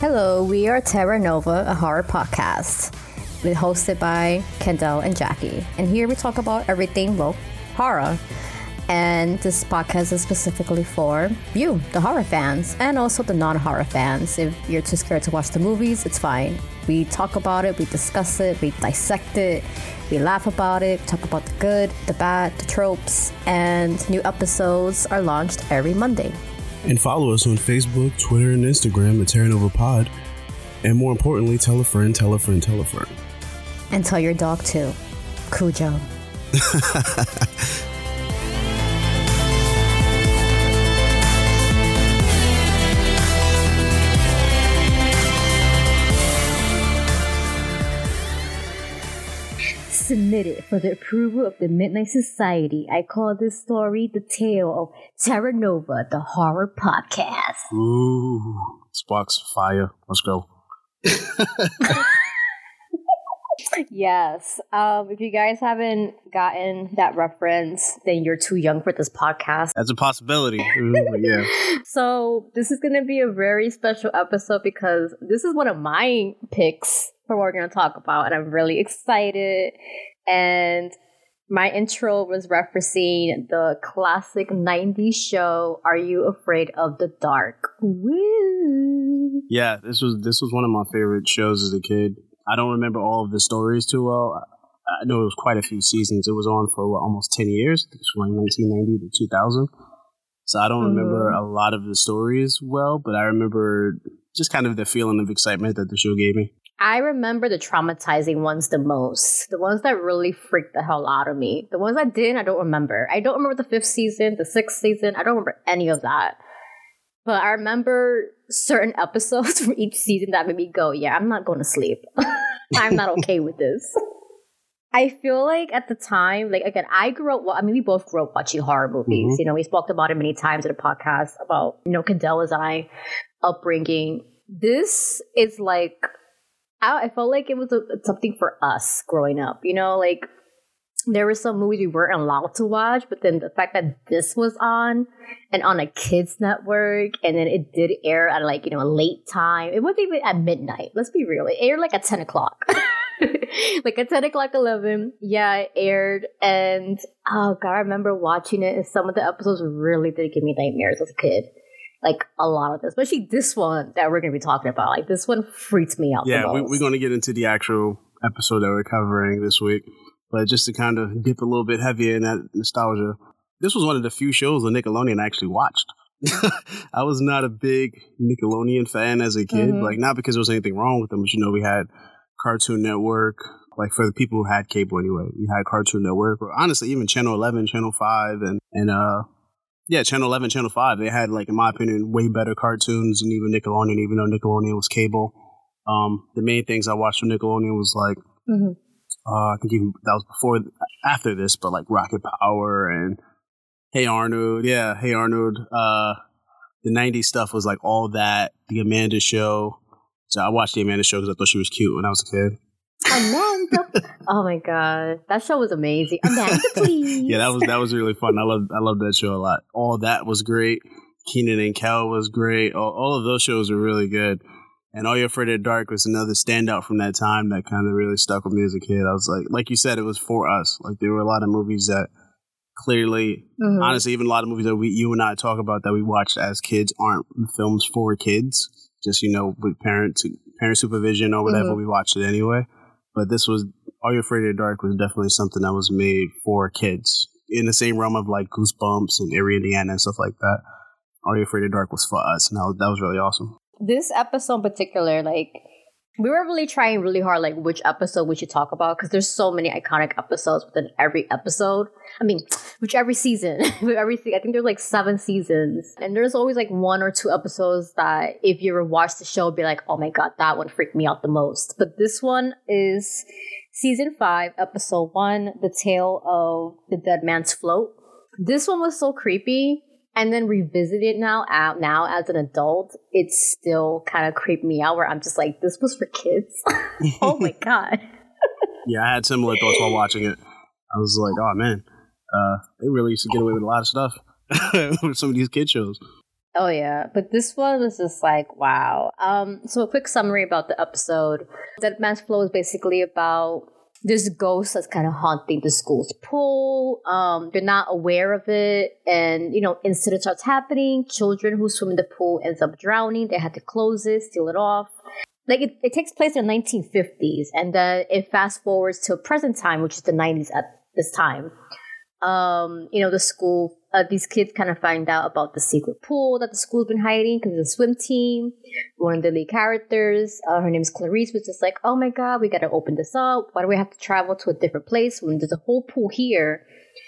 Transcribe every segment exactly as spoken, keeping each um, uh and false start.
Hello, we are Terra Nova, a horror podcast. We're hosted by Kendall and Jackie. And here we talk about everything, well, horror. And this podcast is specifically for you, the horror fans, and also the non-horror fans. If you're too scared to watch the movies, it's fine. We talk about it, we discuss it, we dissect it, we laugh about it, talk about the good, the bad, the tropes, and new episodes are launched every Monday. And follow us on Facebook, Twitter, and Instagram at Terra Nova Pod. And more importantly, tell a friend, tell a friend, tell a friend. And tell your dog too. Cujo. Submitted for the approval of the Midnight Society, I call this story the tale of Terra Nova, the horror podcast. Ooh, sparks fire. Let's go. Yes. Um, if you guys haven't gotten that reference, then you're too young for this podcast. That's a possibility. Ooh, yeah. So this is going to be a very special episode because this is one of my picks for what we're going to talk about, and I'm really excited. And my intro was referencing the classic nineties show, Are You Afraid of the Dark? Woo! Yeah, this was this was one of my favorite shows as a kid. I don't remember all of the stories too well. I know it was quite a few seasons. It was on for what, almost ten years. I think it was from like nineteen ninety to two thousand. So I don't mm-hmm. remember a lot of the stories well, but I remember just kind of the feeling of excitement that the show gave me. I remember the traumatizing ones the most. The ones that really freaked the hell out of me. The ones that didn't, I don't remember. I don't remember the fifth season, the sixth season. I don't remember any of that. But I remember certain episodes from each season that made me go, yeah, I'm not going to sleep. I'm not okay with this. I feel like at the time, like, again, I grew up, well, I mean, we both grew up watching horror movies. Mm-hmm. You know, we spoke about it many times in the podcast about, you know, Candella's and I upbringing. This is like, I, I felt like it was a, something for us growing up. You know, like, there were some movies we weren't allowed to watch, but then the fact that this was on and on a kids network, and then it did air at like, you know, a late time. It wasn't even at midnight. Let's be real. It aired like at ten o'clock. Like at ten o'clock, eleven. Yeah, it aired. And oh God, I remember watching it, and some of the episodes really did give me nightmares as a kid. Like a lot of this, especially this one that we're going to be talking about. Like this one freaked me out. Yeah, we, we're going to get into the actual episode that we're covering this week. But just to kind of dip a little bit heavier in that nostalgia, this was one of the few shows that Nickelodeon actually watched. I was not a big Nickelodeon fan as a kid, mm-hmm. like not because there was anything wrong with them, but you know, we had Cartoon Network, like for the people who had cable anyway, we had Cartoon Network, or honestly, even Channel eleven, Channel five, and, and uh, yeah, Channel eleven, Channel five, they had, like, in my opinion, way better cartoons than even Nickelodeon, even though Nickelodeon was cable. Um, the main things I watched from Nickelodeon was like, mm-hmm. Uh, I think even that was before, after this, but like Rocket Power and Hey Arnold, yeah, Hey Arnold. Uh, the nineties stuff was like all that. The Amanda Show. So I watched the Amanda Show because I thought she was cute when I was a kid. Amanda, oh my God, that show was amazing. Amanda, please. Yeah, that was that was really fun. I love I love that show a lot. All that was great. Kenan and Kel was great. All, all of those shows were really good. And Are You Afraid of the Dark was another standout from that time that kind of really stuck with me as a kid. I was like, like you said, it was for us. Like there were a lot of movies that clearly, mm-hmm. honestly, even a lot of movies that we, you and I talk about that we watched as kids aren't films for kids. Just, you know, with parent, parent supervision or whatever, mm-hmm. we watched it anyway. But this was, Are You Afraid of the Dark was definitely something that was made for kids. In the same realm of like Goosebumps and Eerie, Indiana and stuff like that. Are You Afraid of the Dark was for us. And that was, that was really awesome. This episode in particular, like, we were really trying really hard, like, which episode we should talk about, because there's so many iconic episodes within every episode. I mean, which every season, with every se- I think there's like seven seasons, and there's always like one or two episodes that if you ever watch the show, be like, oh my God, that one freaked me out the most. But this one is season five, episode one, The Tale of the Dead Man's Float. This one was so creepy. And then revisit it now, out now as an adult, it's still kind of creeped me out where I'm just like, this was for kids. Oh my God. Yeah, I had similar thoughts while watching it. I was like, oh man, uh, they really used to get away with a lot of stuff with some of these kid shows. Oh yeah, but this one was just like wow. Um, so a quick summary about the episode. Dead Man's Flow is basically about this ghost that's kind of haunting the school's pool. Um, they're not aware of it, and you know, incident starts happening. Children who swim in the pool ends up drowning. They had to close it, seal it off. Like it, it takes place in the nineteen fifties, and then it fast forwards to present time, which is the nineties at this time. Um, you know, the school, uh, these kids kind of find out about the secret pool that the school's been hiding because of the swim team. One of the lead characters, uh, her name is Clarice, was just like, oh my god, we gotta open this up. Why do we have to travel to a different place when there's a whole pool here?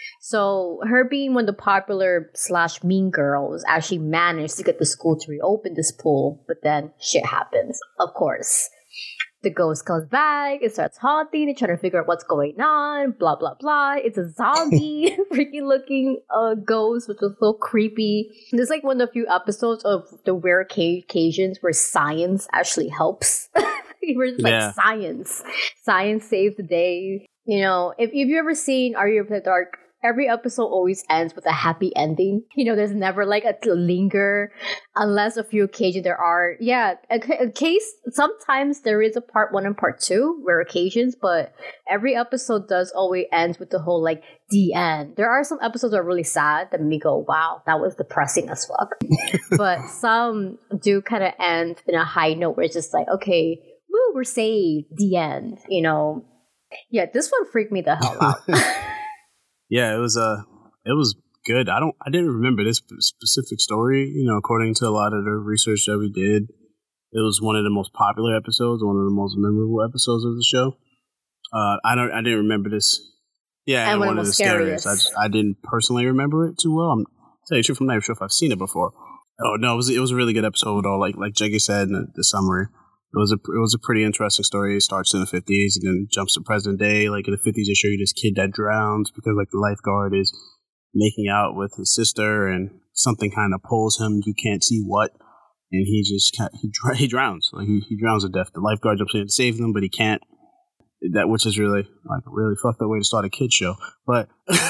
So her being one of the popular slash mean girls actually managed to get the school to reopen this pool, but then shit happens, of course. The ghost comes back, it starts haunting, they try to figure out what's going on, blah, blah, blah. It's a zombie freaking looking uh, ghost, which was so creepy. There's like one of the few episodes of the rare occasions where science actually helps. We're just yeah. like, science. Science saves the day. You know, if, if you've ever seen Are You Afraid of the Dark, every episode always ends with a happy ending. You know, there's never like a linger, unless a few occasions there are. Yeah, a, a case, sometimes there is a part one and part two, rare occasions, but every episode does always end with the whole like, the end. There are some episodes that are really sad that make me go, wow, that was depressing as fuck. But some do kind of end in a high note where it's just like, okay, woo, we're saved, the end, you know. Yeah, this one freaked me the hell out. Yeah, it was uh, it was good. I don't, I didn't remember this specific story. You know, according to a lot of the research that we did, it was one of the most popular episodes, one of the most memorable episodes of the show. Uh, I don't, I didn't remember this. Yeah, and, and one, one of the scariest. scariest. I, just, I didn't personally remember it too well. I'm tell you the truth, I'm not even sure if I've seen it before. Oh no, it was it was a really good episode. Though, like like Jeggy said in the, the summary. It was a it was a pretty interesting story. It starts in the fifties and then jumps to present day. Like in the fifties, they show you this kid that drowns because like the lifeguard is making out with his sister and something kind of pulls him. You can't see what, and he just he he drowns. Like he, he drowns to death. The lifeguard jumps in to save him, but he can't. That which is really like a really fucked up way to start a kid show. But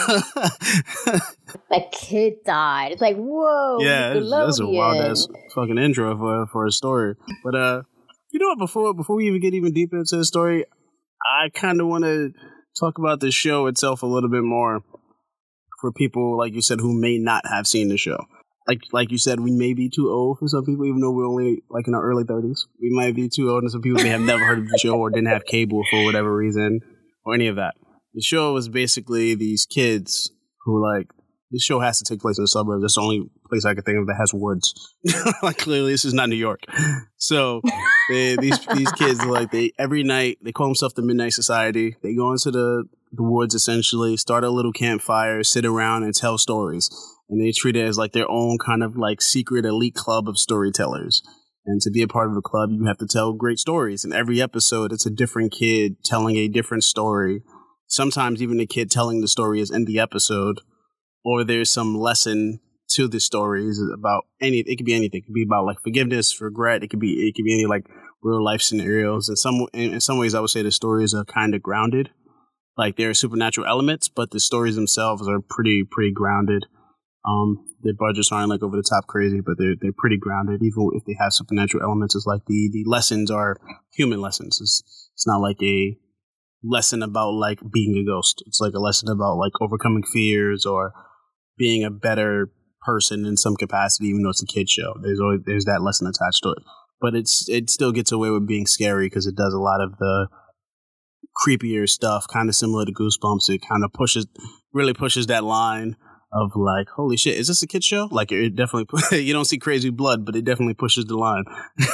that kid died. It's like whoa. Yeah, that's a wild ass fucking intro for for a story. But uh. You know what, before before we even get even deeper into the story, I kind of want to talk about the show itself a little bit more for people, like you said, who may not have seen the show. Like like you said, we may be too old for some people, even though we're only like in our early thirties. We might be too old, and some people may have never heard of the show or didn't have cable for whatever reason or any of that. The show was basically these kids who like, this show has to take place in the suburbs. That's the only place I could think of that has woods. Like clearly, this is not New York. So they, these these kids, like they every night they call themselves the Midnight Society. They go into the the woods essentially, start a little campfire, sit around and tell stories, and they treat it as like their own kind of like secret elite club of storytellers. And to be a part of a club, you have to tell great stories. And every episode, it's a different kid telling a different story. Sometimes even the kid telling the story is in the episode. Or there's some lesson to the stories about any. It could be anything. It could be about like forgiveness, regret. It could be. It could be any like real life scenarios. In some in some ways, I would say the stories are kind of grounded. Like there are supernatural elements, but the stories themselves are pretty pretty grounded. Um, their budgets aren't like over the top crazy, but they're they're pretty grounded. Even if they have supernatural elements, it's like the the lessons are human lessons. It's it's not like a lesson about like being a ghost. It's like a lesson about like overcoming fears or being a better person in some capacity, even though it's a kid's show. There's always there's that lesson attached to it, but it's it still gets away with being scary because it does a lot of the creepier stuff, kind of similar to Goosebumps. It kind of pushes, really pushes that line of like, holy shit, is this a kid's show? Like it definitely, you don't see crazy blood, but it definitely pushes the line.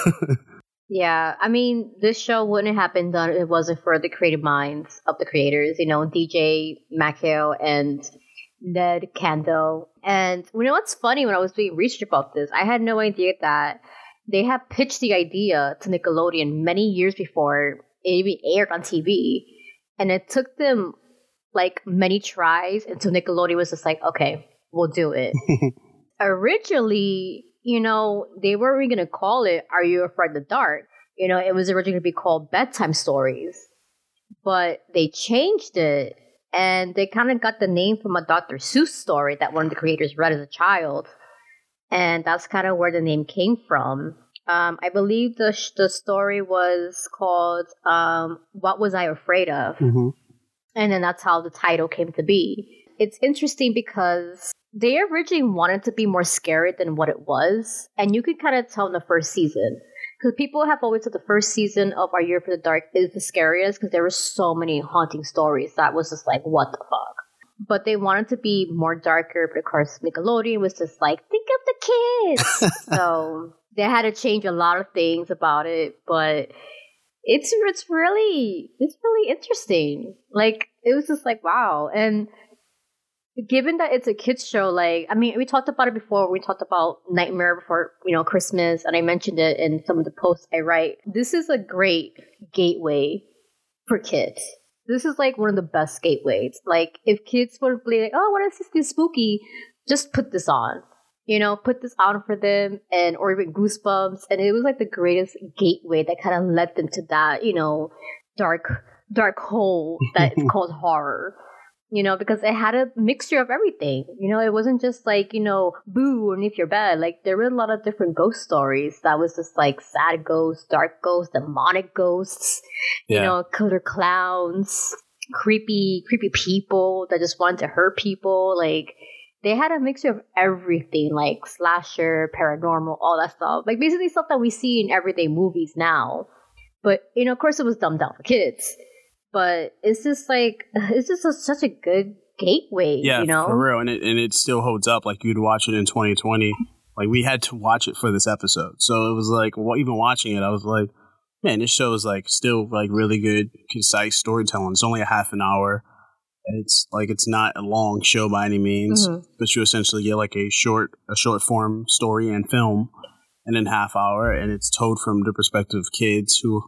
Yeah, I mean, this show wouldn't have been done if it wasn't for the creative minds of the creators. You know, D J MacHale and Ned Candle. And you know what's funny, when I was doing research about this, I had no idea that they had pitched the idea to Nickelodeon many years before it even aired on T V. And it took them like many tries until Nickelodeon was just like, okay, we'll do it. Originally, you know, they weren't even going to call it Are You Afraid of the Dark? You know, it was originally going to be called Bedtime Stories. But they changed it. And they kind of got the name from a Doctor Seuss story that one of the creators read as a child. and that's kind of where the name came from. Um, I believe the sh- the story was called um, "What Was I Afraid Of," Mm-hmm. and then that's how the title came to be. It's interesting because they originally wanted to be more scary than what it was, and you could kind of tell in the first season. Because people have always said the first season of Our Year for the Dark is the scariest because there were so many haunting stories that was just like, what the fuck? But they wanted to be more darker, but of course Nickelodeon was just like, think of the kids! So they had to change a lot of things about it, but it's it's really, it's really interesting. Like, it was just like, wow. And given that it's a kids show, like, I mean, we talked about it before. We talked about Nightmare Before, you know, Christmas, and I mentioned it in some of the posts I write. This is a great gateway for kids. This is like one of the best gateways. Like, if kids were to be like, oh, I want to see something spooky, just put this on. You know, put this on for them, and or even Goosebumps, and it was like the greatest gateway that kind of led them to that, you know, dark, dark hole that it's called horror. You know, because it had a mixture of everything. You know, it wasn't just like, you know, boo underneath your bed. Like, there were a lot of different ghost stories that was just like sad ghosts, dark ghosts, demonic ghosts, yeah. You know, killer clowns, creepy, creepy people that just wanted to hurt people. Like, they had a mixture of everything, like slasher, paranormal, all that stuff. Like, basically stuff that we see in everyday movies now. But, you know, of course it was dumbed down for kids. But it's just like, it's just a, such a good gateway, yeah, you know? For real. And it, and it still holds up. Like, you'd watch it in twenty twenty. Like, we had to watch it for this episode. So it was like, well, even watching it, I was like, man, this show is like still like really good, concise storytelling. It's only a half an hour. It's like, it's not a long show by any means, mm-hmm. but you essentially get like a short, a short form story and film in a half hour. And it's told from the perspective of kids who,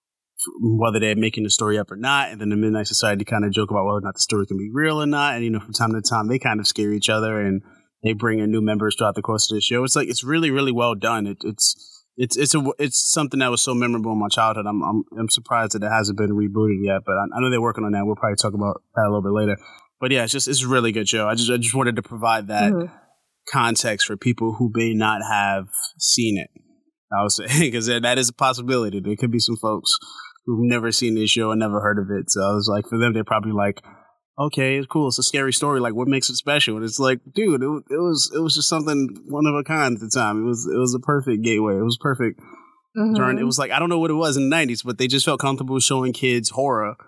whether they're making the story up or not, and then the Midnight Society kind of joke about whether or not the story can be real or not, and you know, from time to time they kind of scare each other, and they bring in new members throughout the course of the show. It's like, it's really, really well done. It, it's it's it's a it's something that was so memorable in my childhood. I'm I'm I'm surprised that it hasn't been rebooted yet, but I, I know they're working on that. We'll probably talk about that a little bit later. But yeah, it's just it's a really good show. I just I just wanted to provide that mm-hmm. context for people who may not have seen it. I was saying, because that is a possibility. There could be some folks who've never seen this show and never heard of it. So I was like, for them, they're probably like, okay, it's cool. It's a scary story. Like, what makes it special? And it's like, dude, it, it was it was just something one of a kind at the time. It was it was a perfect gateway. It was perfect. Mm-hmm. During, it was like, I don't know what it was in the nineties, but they just felt comfortable showing kids horror.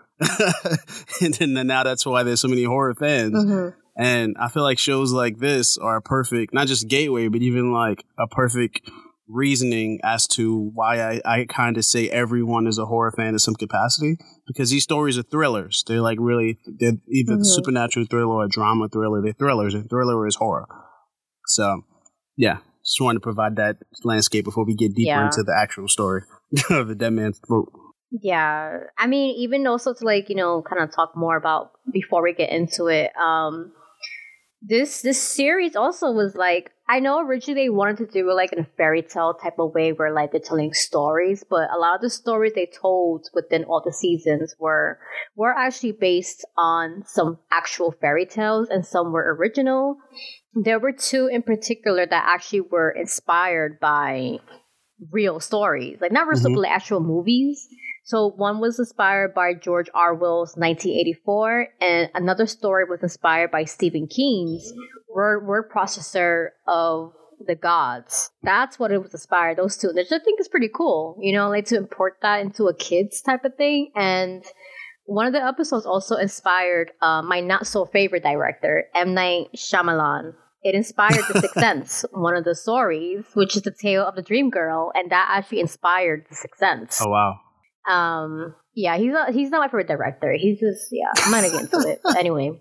And then now that's why there's so many horror fans. Mm-hmm. And I feel like shows like this are a perfect, not just gateway, but even like a perfect reasoning as to why I, I kind of say everyone is a horror fan in some capacity, because these stories are thrillers. They're like really, they're either mm-hmm. supernatural thriller or drama thriller. They're thrillers, and thriller is horror. So, yeah, just wanted to provide that landscape before we get deeper yeah. into the actual story of the Dead Man's Throat. Yeah, I mean, even also to like, you know, kind of talk more about before we get into it. Um, this this series also was like, I know originally they wanted to do it like in a fairy tale type of way where like they're telling stories, but a lot of the stories they told within all the seasons were were actually based on some actual fairy tales, and some were original. There were two in particular that actually were inspired by real stories, like not real, mm-hmm. like actual movies. So one was inspired by George Orwell's nineteen eighty-four, and another story was inspired by Stephen King's word, word processor of the gods. That's what it was inspired, those two. Which I think is pretty cool, you know, like to import that into a kid's type of thing. And one of the episodes also inspired uh, my not-so-favorite director, M. Night Shyamalan. It inspired The Sixth Sense, one of the stories, which is the tale of the dream girl, and that actually inspired The Sixth Sense. Oh, wow. Um, yeah, he's not, he's not my favorite director. He's just, yeah, I'm not against it. Anyway.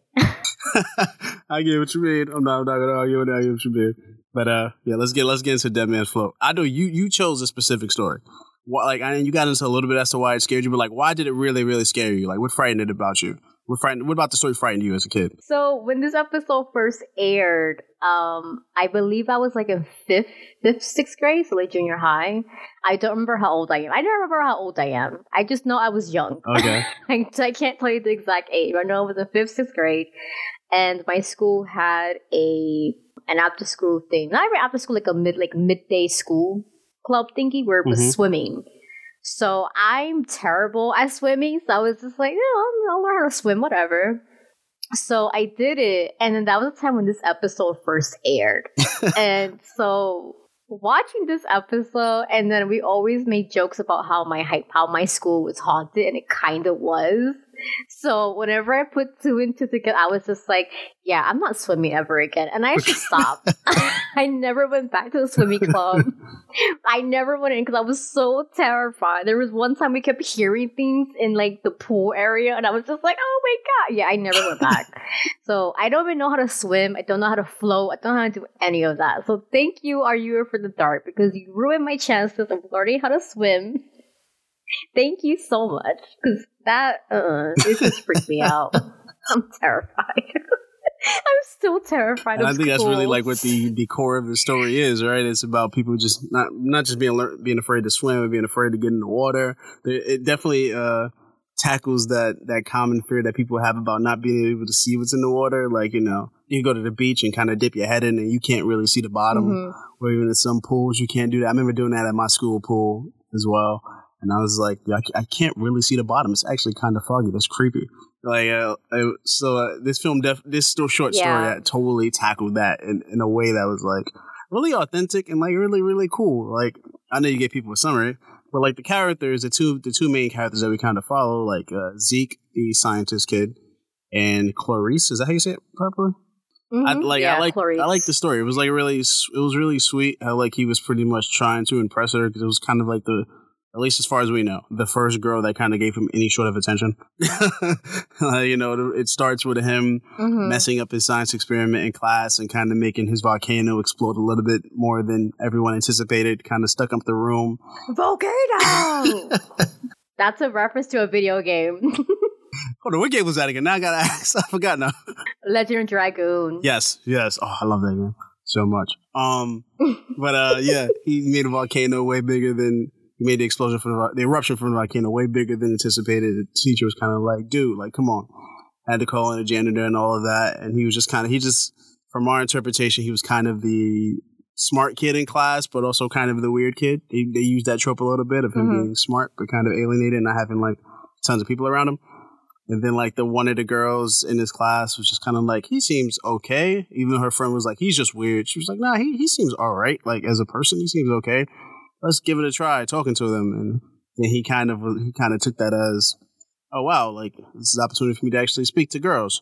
I get what you mean. I'm not, I'm not going to argue with that. I get what you mean. But, uh, yeah, let's get, let's get into Dead Man's Float. I know you, you chose a specific story. What, like, I mean, you got into a little bit as to why it scared you, but like, why did it really, really scare you? Like, what frightened it about you? What frightened, what about the story frightened you as a kid? So when this episode first aired, um, I believe I was like in fifth, fifth, sixth grade, so like junior high. I don't remember how old I am. I don't remember how old I am. I just know I was young. Okay. I, I can't tell you the exact age. I know I was in fifth, sixth grade, and my school had a an after school thing. Not even after school, like a mid like midday school club thingy where it was mm-hmm. swimming. So I'm terrible at swimming. So I was just like, yeah, I'll, I'll learn how to swim, whatever. So I did it. And then that was the time when this episode first aired. And so watching this episode, and then we always made jokes about how my how my school was haunted, and it kind of was. So whenever I put two and two together, I was just like, yeah, I'm not swimming ever again. And I actually stopped. I never went back to the swimming club. I never went in because I was so terrified. There was one time we kept hearing things in like the pool area, and I was just like, oh my God. Yeah, I never went back. So I don't even know how to swim. I don't know how to float. I don't know how to do any of that. So thank you, Are You Here for the Dark, because you ruined my chances of learning how to swim. Thank you so much, because that, uh, it just freaked me out. I'm terrified. I'm still terrified and of I think schools. That's really like what the, the core of the story is, right? It's about people just not not just being lear- being afraid to swim or being afraid to get in the water. It definitely uh, tackles that, that common fear that people have about not being able to see what's in the water. Like, you know, you go to the beach and kind of dip your head in and you can't really see the bottom. Mm-hmm. Or even in some pools, you can't do that. I remember doing that at my school pool as well. And I was like, yeah, I can't really see the bottom. It's actually kind of foggy. That's creepy. Like, uh, so uh, this film, def- this still short story, yeah. that totally tackled that in, in a way that was like really authentic and like really, really cool. Like, I know you get people with summary, but like the characters, the two, the two main characters that we kind of follow, like uh, Zeke, the scientist kid, and Clarice. Is that how you say it properly? Mm-hmm. I like, yeah, I like, Clarice. I like the story. It was like really, it was really sweet. How like he was pretty much trying to impress her because it was kind of like the. At least as far as we know, the first girl that kind of gave him any sort of attention. uh, you know, it starts with him mm-hmm. messing up his science experiment in class and kind of making his volcano explode a little bit more than everyone anticipated, kind of stuck up the room. Volcano! That's a reference to a video game. Hold on, what game was that again? Now I gotta ask. I forgot now. Legend of Dragoon. Yes, yes. Oh, I love that game so much. Um, But uh, yeah, he made a volcano way bigger than... He made the explosion from the, the eruption from the volcano way bigger than anticipated. The teacher was kind of like, dude, like, come on. I had to call in a janitor and all of that. And he was just kind of, he just, from our interpretation, he was kind of the smart kid in class, but also kind of the weird kid. They, they used that trope a little bit of him mm-hmm. being smart, but kind of alienated and not having like tons of people around him. And then like the one of the girls in his class was just kind of like, he seems okay. Even though her friend was like, he's just weird. She was like, nah, he, he seems all right. Like as a person, he seems okay. Let's give it a try, talking to them. And then he kind of he kind of took that as, oh, wow, like, this is an opportunity for me to actually speak to girls.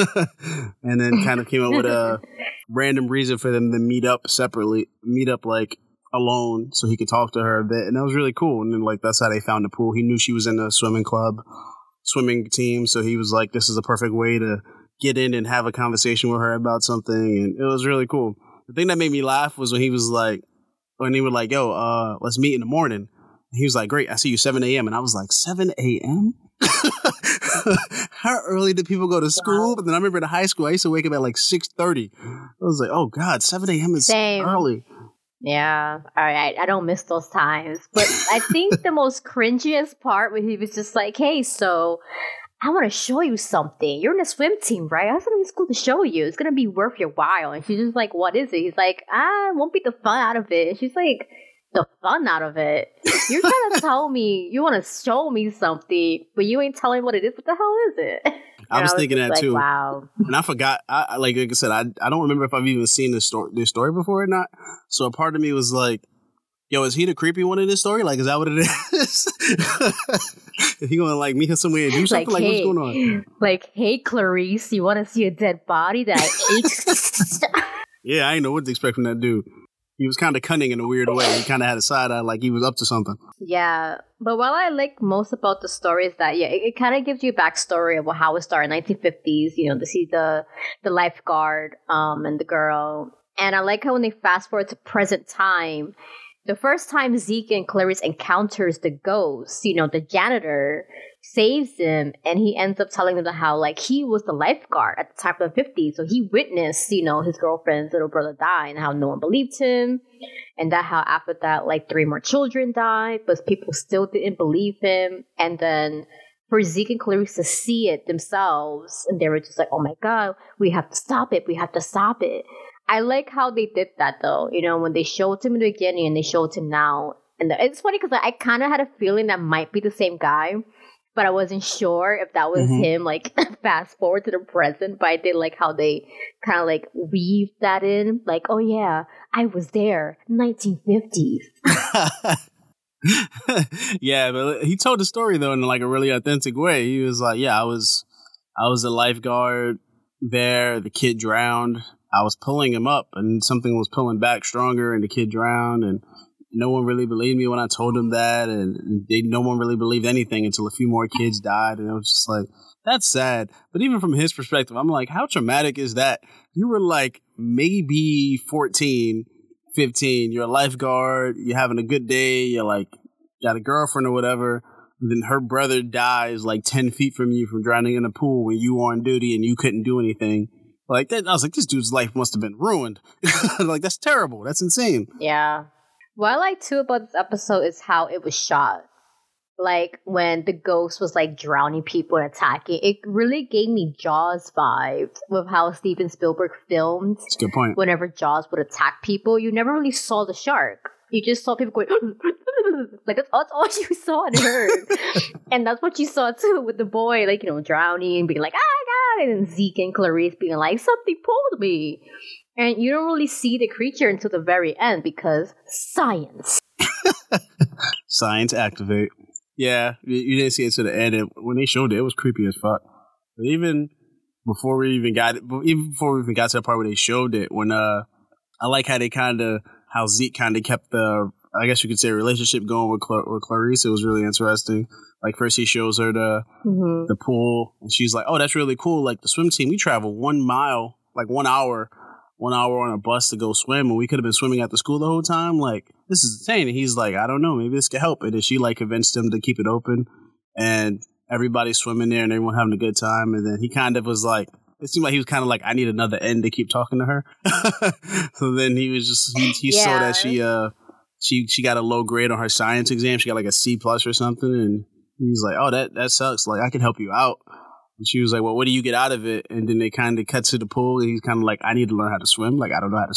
And then kind of came up with a random reason for them to meet up separately, meet up, like, alone so he could talk to her a bit. And that was really cool. And then, like, that's how they found the pool. He knew she was in a swimming club, swimming team. So he was like, this is a perfect way to get in and have a conversation with her about something. And it was really cool. The thing that made me laugh was when he was like, when he was like, yo, uh, let's meet in the morning. And he was like, great, I see you seven a.m. And I was like, seven a.m.? How early do people go to school? Wow. But then I remember in high school, I used to wake up at like six thirty. I was like, oh, God, seven a.m. is Same. early. Yeah, all right. I don't miss those times. But I think the most cringiest part when he was just like, hey, so I want to show you something. You're in a swim team, right? I have something cool to show you. It's going to be worth your while. And she's just like, what is it? He's like, ah, it won't be the fun out of it. And she's like, the fun out of it? You're trying to tell me you want to show me something, but you ain't telling what it is. What the hell is it? I was, I was thinking that like, too. Wow. And I forgot, I, like, like I said, I, I don't remember if I've even seen this story, this story before or not. So a part of me was like, yo, is he the creepy one in this story? Like, is that what it is? Is he going to, like, meet her somewhere and do something? Like, like hey, what's going on? Like, hey, Clarice, you want to see a dead body that I ate? Yeah, I didn't know what to expect from that dude. He was kind of cunning in a weird way. He kind of had a side eye like he was up to something. Yeah. But what I like most about the story is that, yeah, it, it kind of gives you a backstory of how it started in the nineteen fifties, you know, to see the, the lifeguard um, and the girl. And I like how when they fast forward to present time, the first time Zeke and Clarice encounters the ghost, you know, the janitor saves him, and he ends up telling them how, like, he was the lifeguard at the time of the fifties, so he witnessed, you know, his girlfriend's little brother die, and how no one believed him, and that how after that, like, three more children died, but people still didn't believe him, and then for Zeke and Clarice to see it themselves, and they were just like, oh my God, we have to stop it, we have to stop it. I like how they did that though. You know, when they showed him in the beginning and they showed him now. And the, it's funny because I, I kind of had a feeling that might be the same guy, but I wasn't sure if that was mm-hmm. him, like, fast forward to the present. But I did like how they kind of, like, weave that in. Like, oh, yeah, I was there, nineteen fifties. Yeah, but he told the story, though, in, like, a really authentic way. He was like, yeah, I was, I was a lifeguard there. The kid drowned. I was pulling him up, and something was pulling back stronger, and the kid drowned, and no one really believed me when I told them that, and they, no one really believed anything until a few more kids died, and it was just like, that's sad. But even from his perspective, I'm like, how traumatic is that? You were like maybe fourteen, fifteen, you're a lifeguard, you're having a good day, you're like, got a girlfriend or whatever, and then her brother dies like ten feet from you from drowning in a pool when you were on duty and you couldn't do anything. Like, that, I was like, this dude's life must have been ruined. Like, that's terrible. That's insane. Yeah. What I like too about this episode is how it was shot. Like when the ghost was like drowning people and attacking, it really gave me Jaws vibes with how Steven Spielberg filmed. That's a good point. Whenever Jaws would attack people, you never really saw the shark. You just saw people going like that's all, that's all you saw and heard. And that's what you saw too with the boy, like, you know, drowning and being like, ah, God, and then Zeke and Clarice being like, something pulled me. And you don't really see the creature until the very end because science. Science activate. Yeah, you, you didn't see it to the end. And when they showed it, it was creepy as fuck. But even before we even got it, even before we even got to the part where they showed it, when uh, I like how they kind of, how Zeke kind of kept the, I guess you could say, relationship going with, Cla- with Clarice. It was really interesting. Like, first he shows her the mm-hmm. the pool, and she's like, oh, that's really cool. Like, the swim team, we travel one mile, like one hour, one hour on a bus to go swim, and we could have been swimming at the school the whole time. Like, this is insane. And he's like, I don't know, maybe this could help. And then she, like, convinced him to keep it open, and everybody's swimming there, and everyone having a good time. And then he kind of was like, it seemed like he was kind of like, I need another end to keep talking to her. So then he was just, he, he yeah. saw that she, uh, she, she got a low grade on her science exam. She got like a C plus or something. And he was like, oh, that, that sucks. Like, I can help you out. And she was like, well, what do you get out of it? And then they kind of cut to the pool. And he's kind of like, I need to learn how to swim. Like, I don't know how to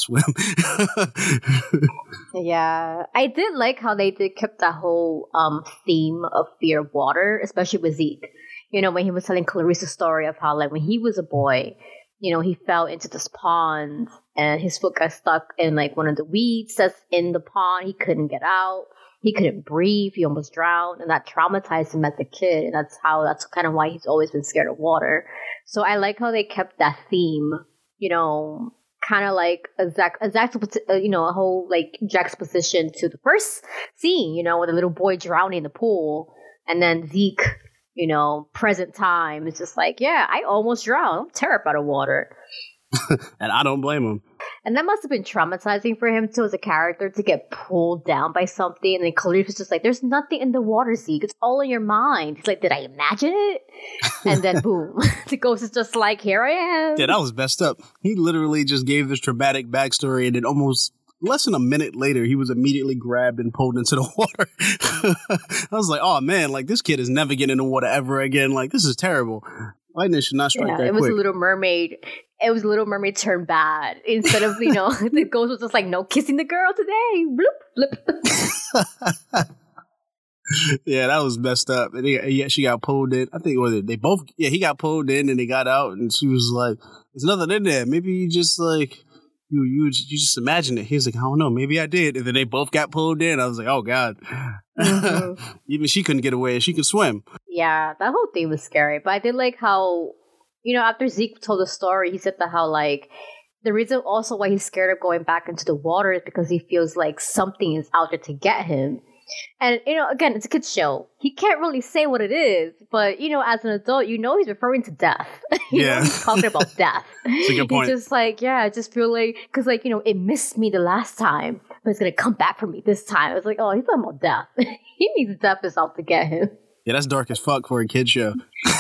swim. Yeah. I did like how they did kept that whole um theme of fear of water, especially with Zeke. You know, when he was telling Clarice's story of how, like, when he was a boy, you know, he fell into this pond and his foot got stuck in, like, one of the weeds that's in the pond. He couldn't get out. He couldn't breathe. He almost drowned. And that traumatized him as a kid. And that's how, that's kind of why he's always been scared of water. So I like how they kept that theme, you know, kind of like a, a, a, you know, a whole, like, juxtaposition to the first scene, you know, with the little boy drowning in the pool. And then Zeke, you know, present time, it's just like, yeah, I almost drowned. I'm terrified of water. And I don't blame him. And that must have been traumatizing for him, too, as a character, to get pulled down by something. And then Clarice was just like, there's nothing in the water, Zeke. It's all in your mind. He's like, did I imagine it? And then, boom. The ghost is just like, here I am. Yeah, that was messed up. He literally just gave this traumatic backstory, and then almost less than a minute later, he was immediately grabbed and pulled into the water. I was like, oh, man, like, this kid is never getting in the water ever again. Like, this is terrible. Lightning should not strike yeah, that it was quick. a Little Mermaid. It was Little Mermaid turned bad. Instead of, you know, the ghost was just like, no kissing the girl today. Bloop, bloop. Yeah, that was messed up. And they, yeah, she got pulled in. I think, was it, they both, yeah, he got pulled in and they got out, and she was like, there's nothing in there. Maybe you just, like, you you, you just imagined it. He was like, I don't know, maybe I did. And then they both got pulled in. I was like, oh, God. Mm-hmm. Even she couldn't get away. She could swim. Yeah, that whole thing was scary. But I did like how, you know, after Zeke told the story, he said that how, like, the reason also why he's scared of going back into the water is because he feels like something is out there to get him. And, you know, again, it's a kid's show. He can't really say what it is, but, you know, as an adult, you know he's referring to death. you yeah. know, he's talking about death. That's a good point. He's just like, yeah, I just feel like, because, like, you know, it missed me the last time, but it's going to come back for me this time. I was like, oh, he's talking about death. He needs death is out to get him. Yeah, that's dark as fuck for a kid's show.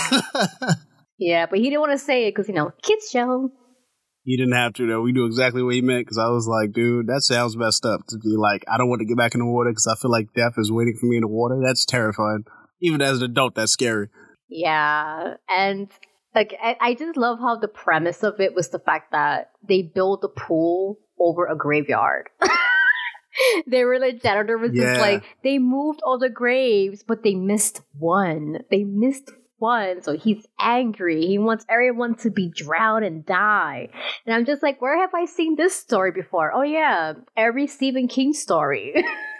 Yeah, but he didn't want to say it because, you know, kids show. He didn't have to, though. We knew exactly what he meant, because I was like, dude, that sounds messed up to be like, I don't want to get back in the water because I feel like death is waiting for me in the water. That's terrifying. Even as an adult, that's scary. Yeah. And Like, I, I just love how the premise of it was the fact that they built a pool over a graveyard. They were the janitor was Yeah. just like, they moved all the graves, but they missed one. They missed one, so he's angry. He wants everyone to be drowned and die. And I'm just like, where have I seen this story before? Oh yeah, every Stephen King story.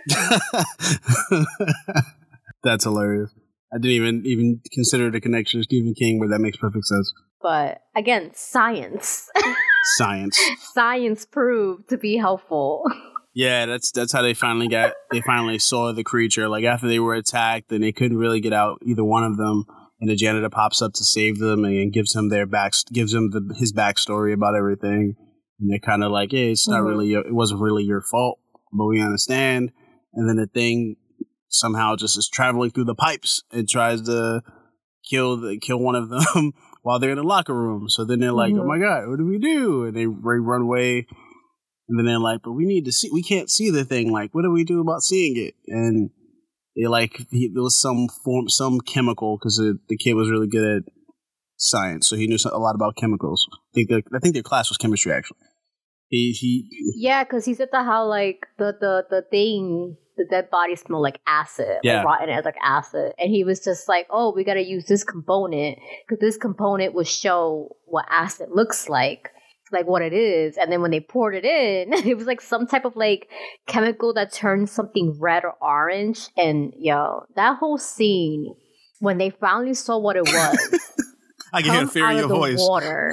That's hilarious. I didn't even even consider the connection to Stephen King, but that makes perfect sense. But again, science. Science. Science proved to be helpful. Yeah, that's that's how they finally got. They finally saw the creature. Like after they were attacked, and they couldn't really get out, either one of them. And the janitor pops up to save them and gives him their back, gives him the, his backstory about everything. And they're kind of like, "Hey, it's not mm-hmm. really, your, it wasn't really your fault, but we understand." And then the thing somehow just is traveling through the pipes and tries to kill the kill one of them while they're in the locker room. So then they're like, mm-hmm. "Oh my god, what do we do?" And they, they run away. And then they're like, "But we need to see. We can't see the thing. Like, what do we do about seeing it?" And they like he, there was some form, some chemical because the kid was really good at science, so he knew a lot about chemicals. I think the, I think their class was chemistry actually. He he. Yeah, because he said that how like the the the thing. The dead body smelled like acid, yeah. like rotten as like acid. And he was just like, oh, we got to use this component because this component will show what acid looks like, like what it is. And then when they poured it in, it was like some type of like chemical that turns something red or orange. And yo, that whole scene, when they finally saw what it was, I can hear fear in your voice. Water.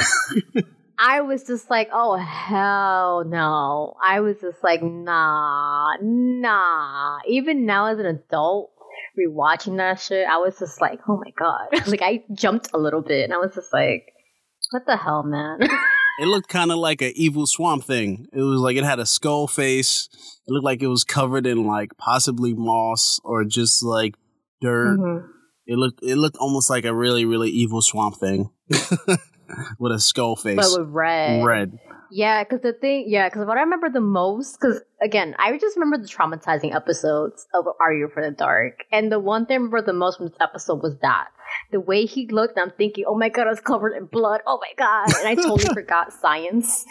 I was just like, oh, hell no. I was just like, nah, nah. Even now as an adult, rewatching that shit, I was just like, oh my God. Like, I jumped a little bit and I was just like, what the hell, man? It looked kind of like an evil swamp thing. It was like it had a skull face. It looked like it was covered in like possibly moss or just like dirt. Mm-hmm. It looked, it looked almost like a really, really evil swamp thing. With a skull face. But with red. Red. Yeah, because the thing, yeah, because what I remember the most, because again, I just remember the traumatizing episodes of Are You Afraid of the Dark? And the one thing I remember the most from this episode was that. The way he looked, I'm thinking, oh my God, it's covered in blood. Oh my God. And I totally forgot science.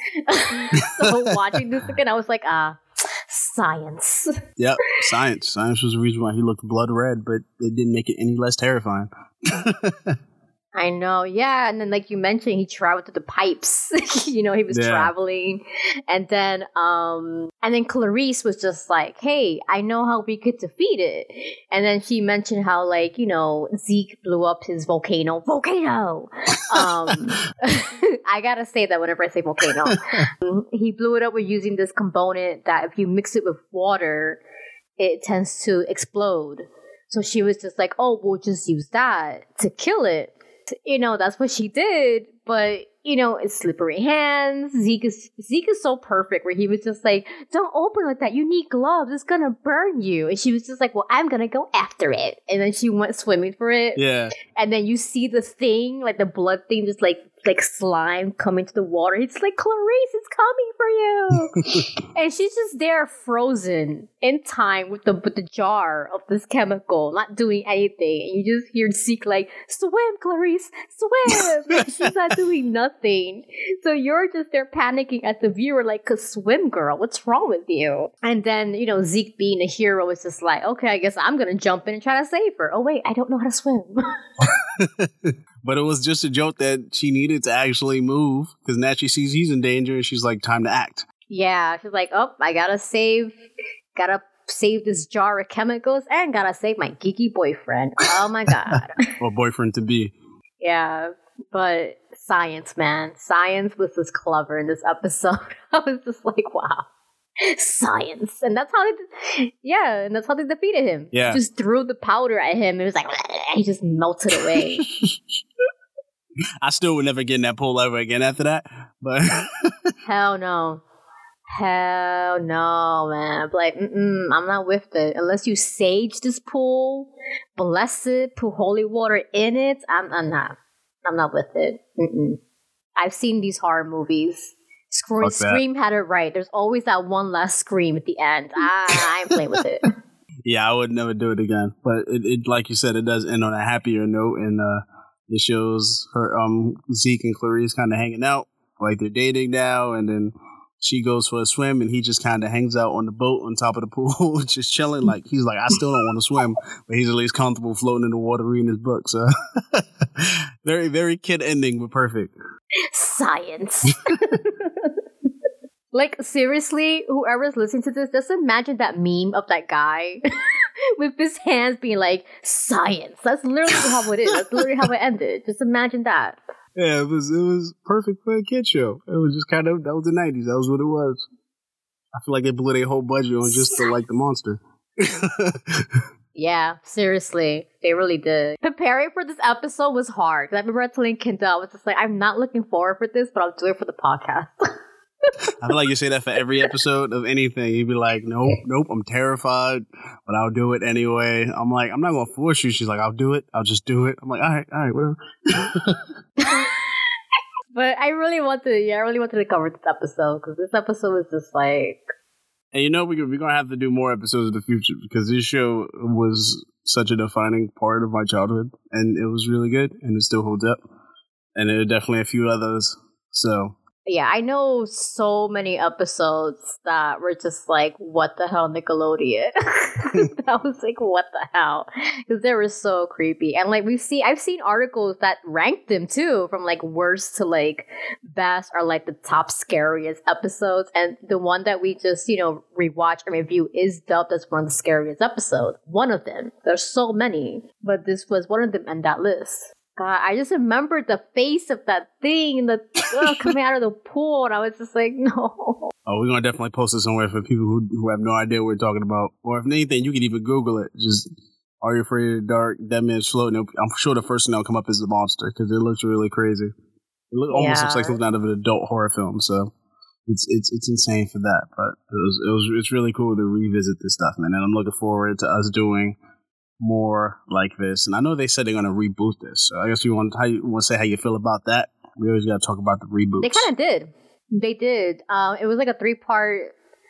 So watching this again, I was like, ah, science. Yep, science. Science was the reason why he looked blood red, but it didn't make it any less terrifying. I know, yeah. And then like you mentioned, he traveled through the pipes. You know, he was yeah. traveling. And then um and then Clarice was just like, hey, I know how we could defeat it. And then she mentioned how like, you know, Zeke blew up his volcano. Volcano! Um I gotta say that whenever I say volcano. He blew it up with using this component that if you mix it with water, it tends to explode. So she was just like, oh, we'll just use that to kill it. You know, that's what she did, but you know, it's slippery hands. Zeke is Zeke is so perfect where he was just like, don't open like that. You need gloves. It's gonna burn you. And she was just like, well, I'm gonna go after it. And then she went swimming for it. Yeah. And then you see the thing, like the blood thing, just like like slime coming to the water. It's like, Clarice, it's coming for you. And she's just there frozen in time with the with the jar of this chemical, not doing anything. And you just hear Zeke like, swim, Clarice, swim. And she's not doing nothing. So you're just there panicking as the viewer, like, cause swim, girl, what's wrong with you? And then, you know, Zeke being a hero is just like, okay, I guess I'm gonna jump in and try to save her. Oh wait, I don't know how to swim. But it was just a joke that she needed to actually move because now she sees he's in danger and she's like, time to act. Yeah, she's like, oh, I gotta save, gotta save this jar of chemicals and gotta save my geeky boyfriend. Oh my God. Or boyfriend to be. Yeah, but science, man. Science was just clever in this episode. I was just like, wow. Science. And that's how they, yeah, and that's how they defeated him. Yeah. Just threw the powder at him. It was like, he just melted away. I still would never get in that pool ever again after that. But hell no. Hell no, man. I'm like, mm-mm, I'm not with it. Unless you sage this pool, bless it, put holy water in it, I'm, I'm not. I'm not with it. Mm-mm. I've seen these horror movies. Scream, Scream had it right. There's always that one last scream at the end. I, I ain't playing with it. Yeah, I would never do it again. But it, it, like you said, it does end on a happier note. And uh, It shows her, um, Zeke and Clarice kind of hanging out, like they're dating now, and then she goes for a swim, and he just kind of hangs out on the boat on top of the pool, just chilling. Like he's like, I still don't want to swim, but he's at least comfortable floating in the water reading his book. So very, very kid ending, but perfect. Science. Like seriously, whoever's listening to this, just imagine that meme of that guy with his hands being like science. That's literally how it is. That's literally how it ended. Just imagine that. Yeah, it was it was perfect for a kid show. It was just kind of that was the nineties. That was what it was. I feel like they blew their whole budget on just to like the monster. Yeah, seriously, they really did. Preparing for this episode was hard. I remember telling Kendall, I was just like, I'm not looking forward for this, but I'll do it for the podcast. I feel like you say that for every episode of anything. You'd be like, nope, nope, I'm terrified, but I'll do it anyway. I'm like, I'm not going to force you. She's like, I'll do it. I'll just do it. I'm like, all right, all right, whatever. But I really wanted, yeah, I really wanted to cover this episode because this episode was just like... And you know, we, we're going to have to do more episodes in the future because this show was such a defining part of my childhood, and it was really good, and it still holds up. And there are definitely a few others, so... Yeah, I know so many episodes that were just like, what the hell, Nickelodeon? I was like, what the hell? Because they were so creepy. And like, we see, I've seen articles that ranked them too, from like worst to like best, are like the top scariest episodes. And the one that we just, you know, rewatch and review is dubbed as one of the scariest episodes. One of them. There's so many, but this was one of them on that list. God, I just remembered the face of that thing the uh, coming out of the pool, and I was just like, no. Oh, we're going to definitely post it somewhere for people who, who have no idea what we're talking about. Or if anything, you can even Google it. Just, Are You Afraid of the Dark? That man's floating. I'm sure the first thing that'll come up is the monster, because it looks really crazy. It look, almost yeah. looks like something out of an adult horror film, so it's it's it's insane for that. But it was, it was it's really cool to revisit this stuff, man, and I'm looking forward to us doing more like this. And I know they said they're going to reboot this, so I guess you want how you want to say how you feel about that. We always got to talk about the reboots. They kind of did. They did. Um, it was like a three part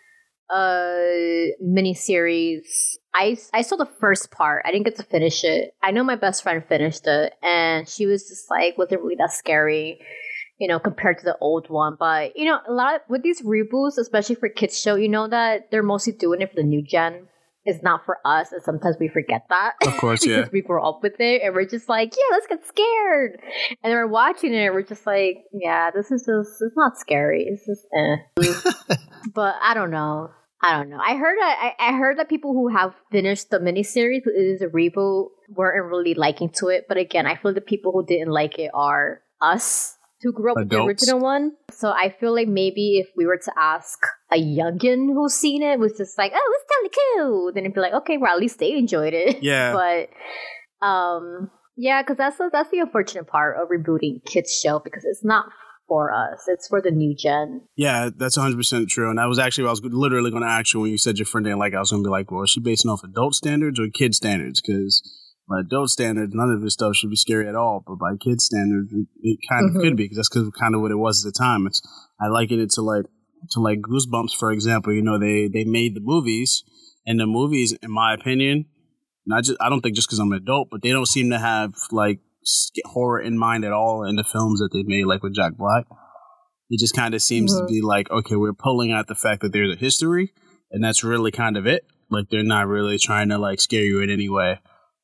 uh miniseries. I I saw the first part. I didn't get to finish it. I know my best friend finished it, and she was just like, wasn't really that scary, you know, compared to the old one. But you know, a lot of, with these reboots, especially for kids show, you know that they're mostly doing it for the new gen. It's not for us, and sometimes we forget that. Of course, because yeah. we grew up with it, and we're just like, yeah, let's get scared. And we're watching it, and we're just like, yeah, this is just, it's not scary. It's just, eh. But I don't know. I don't know. I heard that I, I heard that people who have finished the miniseries, it is a reboot, weren't really liking to it. But again, I feel the people who didn't like it are us, who grew up Adults. with the original one. So I feel like maybe if we were to ask a youngin who's seen it, was just like, oh, it's totally cool, then it'd be like, okay, well, at least they enjoyed it. Yeah. But um, yeah, because that's the, that's the unfortunate part of rebooting kids show, because it's not for us. It's for the new gen. Yeah, that's one hundred percent true. And that was actually what I was literally going to ask you when you said your friend didn't like it. I was going to be like, well, is she basing off adult standards or kid standards? Because by adult standards, none of this stuff should be scary at all. But by kid standards, it, it kind mm-hmm. of could be, because that's cause kind of what it was at the time. It's I liken it to like to like Goosebumps, for example. You know, they they made the movies, and the movies, in my opinion, not just I don't think just because I'm an adult, but they don't seem to have like horror in mind at all in the films that they made, like with Jack Black. It just kind of seems mm-hmm. to be like, okay, we're pulling out the fact that there's a history, and that's really kind of it. Like, they're not really trying to like scare you in any way.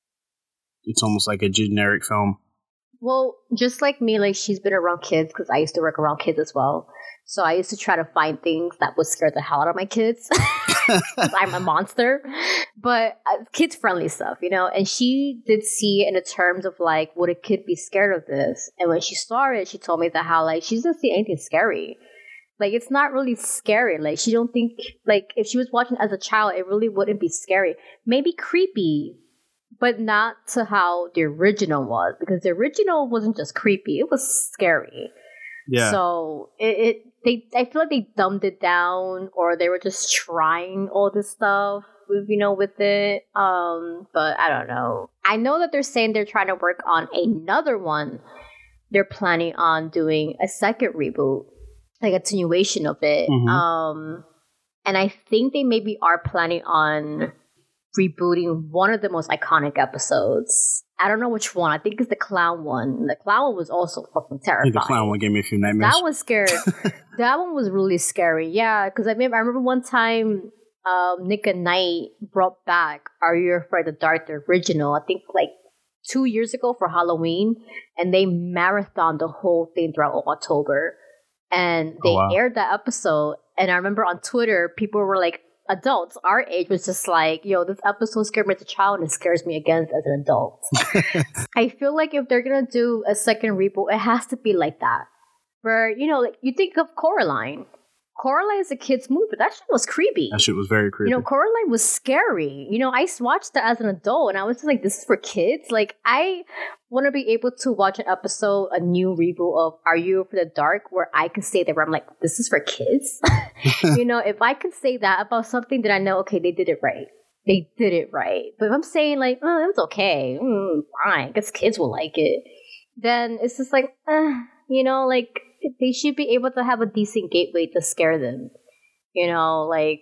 It's almost like a generic film. Well, just like me, like she's been around kids, because I used to work around kids as well. So I used to try to find things that would scare the hell out of my kids. I'm a monster. But uh, kids-friendly stuff, you know? And she did see it in the terms of like, would a kid be scared of this? And when she saw it, she told me that how like, she doesn't see anything scary. Like, it's not really scary. Like, she don't think, like, if she was watching as a child, it really wouldn't be scary. Maybe creepy, but not to how the original was, because the original wasn't just creepy, it was scary. Yeah. So it, it they I feel like they dumbed it down, or they were just trying all this stuff with, you know, with it. Um, but I don't know. I know that they're saying they're trying to work on another one. They're planning on doing a second reboot, like a continuation of it. Mm-hmm. Um, and I think they maybe are planning on rebooting one of the most iconic episodes. I don't know which one. I think it's the clown one. The clown one was also fucking terrifying. I think the clown one gave me a few nightmares. That was scary. That one was really scary. Yeah, because I remember, I remember one time um, Nick and Knight brought back Are You Afraid of the Dark, the original, I think like two years ago for Halloween, and they marathoned the whole thing throughout October. And they oh, wow. aired that episode, and I remember on Twitter, people were like, adults our age was just like, yo, this episode scared me as a child and it scares me again as an adult. I feel like if they're gonna do a second reboot, it has to be like that. Where, you know, like you think of Coraline. Coraline is a kid's movie, but that shit was creepy. That shit was very creepy. You know, Coraline was scary. You know, I watched that as an adult and I was just like, this is for kids? Like, I want to be able to watch an episode, a new reboot of Are You for the Dark, where I can say that where I'm like, this is for kids? You know, if I can say that about something, then I know, okay, they did it right. They did it right. But if I'm saying like, oh, it was okay, mm, fine, I guess kids will like it, then it's just like, uh, you know, like, they should be able to have a decent gateway to scare them. You know, like,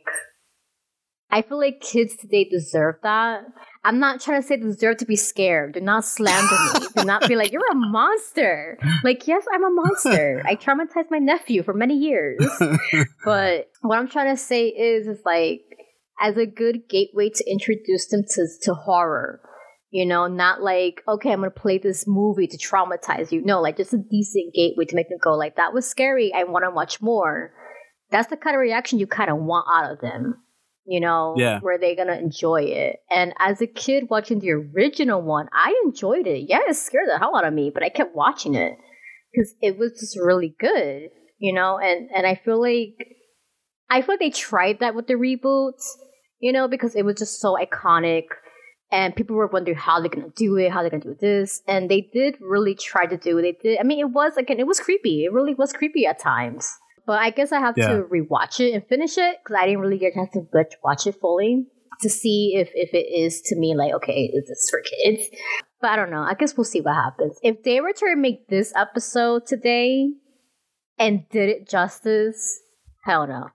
I feel like kids today deserve that. I'm not trying to say they deserve to be scared. Do not slander me. Do not be like, you're a monster. Like, yes, I'm a monster. I traumatized my nephew for many years. But what I'm trying to say is, is like, as a good gateway to introduce them to, to horror. You know, not like, okay, I'm going to play this movie to traumatize you. No, like just a decent gateway to make them go like, that was scary. I want to watch more. That's the kind of reaction you kind of want out of them. You know, yeah. Where they're going to enjoy it. And as a kid watching the original one, I enjoyed it. Yeah, it scared the hell out of me, but I kept watching it because it was just really good, you know? And, and I feel like, I feel like they tried that with the reboots, you know, because it was just so iconic. And people were wondering how they're going to do it, how they're going to do this. And they did really try to do it. They did. I mean, it was, again, it was creepy. It really was creepy at times. But I guess I have yeah. to rewatch it and finish it because I didn't really get a chance to watch it fully to see if, if it is to me like, okay, is this for kids? But I don't know. I guess we'll see what happens. If they were to make this episode today and did it justice, hell no.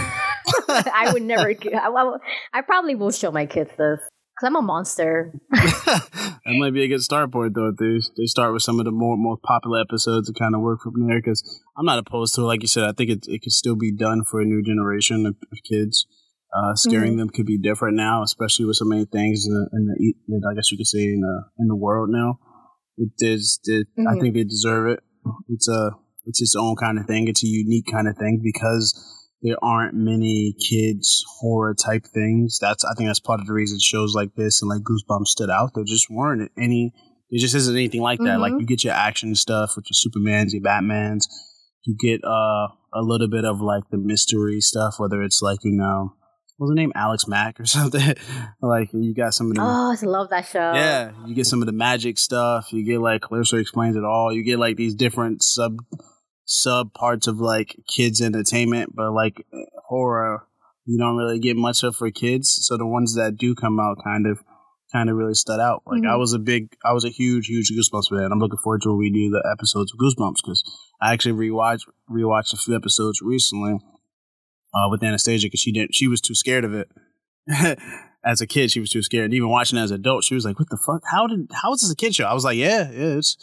I would never. I, I probably will show my kids this. Because I'm a monster. That might be a good start point, though. If they, they start with some of the more most popular episodes and kind of work from there. Because I'm not opposed to it. Like you said, I think it it could still be done for a new generation of, of kids. Uh, scaring mm-hmm. them could be different now, especially with so many things in the, in the I guess you could say in the in the world now. It is. It, mm-hmm. I think they deserve it. It's a it's its own kind of thing. It's a unique kind of thing because there aren't many kids horror type things. That's I think that's part of the reason shows like this and like Goosebumps stood out. There just weren't any. There just isn't anything like that. Mm-hmm. Like you get your action stuff with your Supermans, your Batmans. You get uh, a little bit of like the mystery stuff, whether it's like you know, what's the name, Alex Mack or something. Like you got some of the. Oh, I love that show. Yeah, you get some of the magic stuff. You get like Clarissa Explains It All. You get like these different sub. sub parts of like kids entertainment, but like horror you don't really get much of for kids, so the ones that do come out kind of kind of really stood out. Like mm-hmm. I was a big I was a huge huge Goosebumps fan. I'm looking forward to when we do the episodes of Goosebumps because I actually rewatched rewatched a few episodes recently uh, with Anastasia because she didn't she was too scared of it. As a kid, she was too scared. And even watching it as an adult, she was like, "What the fuck? How did? How is this a kid show?" I was like, "Yeah, yeah, it's."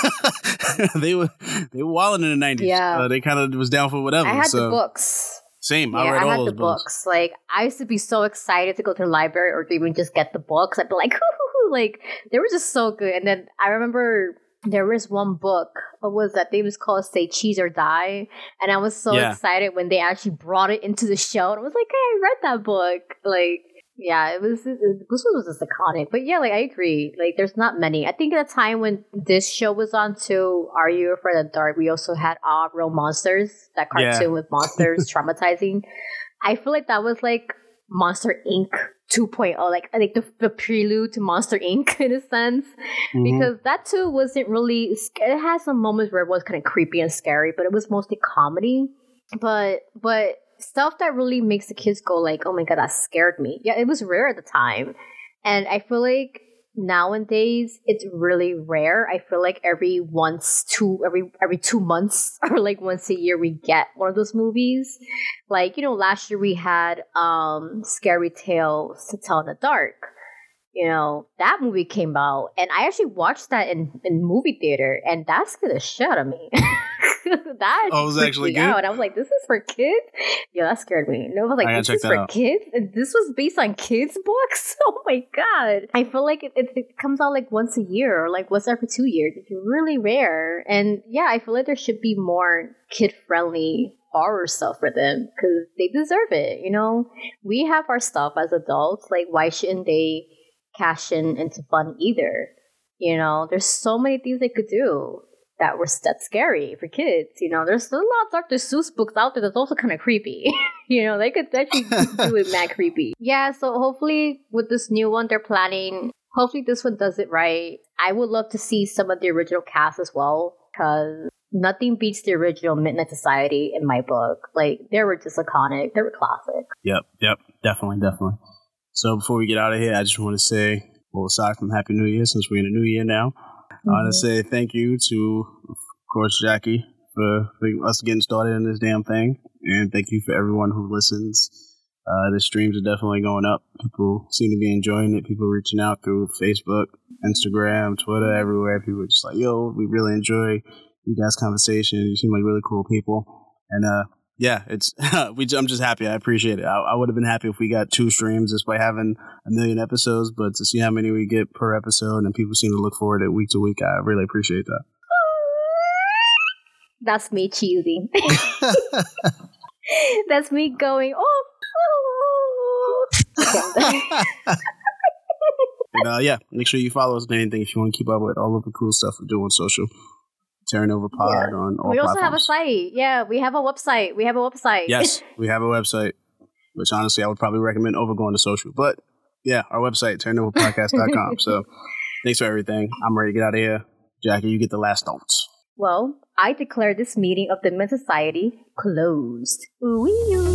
they were they were wilding in the nineties. Yeah, uh, they kind of was down for whatever. I had so. the books. Same. Yeah, I read I all had those the books. books. Like I used to be so excited to go to the library or to even just get the books. I'd be like, hoo-hoo-hoo. Like they were just so good. And then I remember there was one book. What was that? They was called "Say Cheese or Die," and I was so yeah. excited when they actually brought it into the show. And I was like, "Hey, I read that book." Like. Yeah, it was, it, this was just iconic. But yeah, like, I agree. Like, there's not many. I think at the time when this show was on, too, Are You Afraid of the Dark, we also had uh, Real Monsters, that cartoon yeah. with monsters, traumatizing. I feel like that was, like, Monster Incorporated two point oh, like, I think the, the prelude to Monster Incorporated, in a sense. Mm-hmm. Because that, too, wasn't really, it had some moments where it was kind of creepy and scary, but it was mostly comedy. But, but... stuff that really makes the kids go like, oh my god, that scared me. Yeah, it was rare at the time. And I feel like nowadays it's really rare. I feel like every once, two, every every two months or like once a year we get one of those movies. Like, you know, last year we had um Scary Tales to Tell in the Dark. You know, that movie came out, and I actually watched that in, in movie theater, and that scared the shit out of me. That oh, it was actually good. Out. And I was like, "This is for kids." Yeah, that scared me. And I was like, I "This is for out. kids." And this was based on kids' books. Oh my god! I feel like it, it, it comes out like once a year, or like once every two years. It's really rare, and yeah, I feel like there should be more kid-friendly horror stuff for them because they deserve it. You know, we have our stuff as adults. Like, why shouldn't they cash in into fun either? You know, there's so many things they could do that were that's scary for kids. You know, there's a lot of Doctor Seuss books out there that's also kind of creepy. You know, they could actually do it mad creepy. Yeah, so hopefully with this new one they're planning, hopefully this one does it right. I would love to see some of the original cast as well, because nothing beats the original Midnight Society in my book. Like, they were just iconic. They were classic. Yep, yep, definitely, definitely. So before we get out of here, I just want to say, well, aside from Happy New Year, since we're in a new year now, mm-hmm. I want to say thank you to, of course, Jackie for, for us getting started in this damn thing. And thank you for everyone who listens. Uh, the streams are definitely going up. People seem to be enjoying it. People reaching out through Facebook, Instagram, Twitter, everywhere. People are just like, yo, we really enjoy you guys' conversation. You seem like really cool people. And uh, yeah, it's we. I'm just happy. I appreciate it. I, I would have been happy if we got two streams just by having a million episodes, but to see how many we get per episode and people seem to look forward to it week to week, I really appreciate that. That's me cheesy. That's me going, oh, oh. And uh, yeah, make sure you follow us on anything if you want to keep up with all of the cool stuff we do on social. Tearing Over Pod yeah. on all We also platforms. have a site. Yeah, we have a website. We have a website. Yes, we have a website, which honestly I would probably recommend over going to social. But yeah, our website, tearing over podcast dot com. So thanks for everything. I'm ready to get out of here. Jackie, you get the last thoughts. Well, I declare this meeting of the Midnight Society closed. Ooh-wee-oo.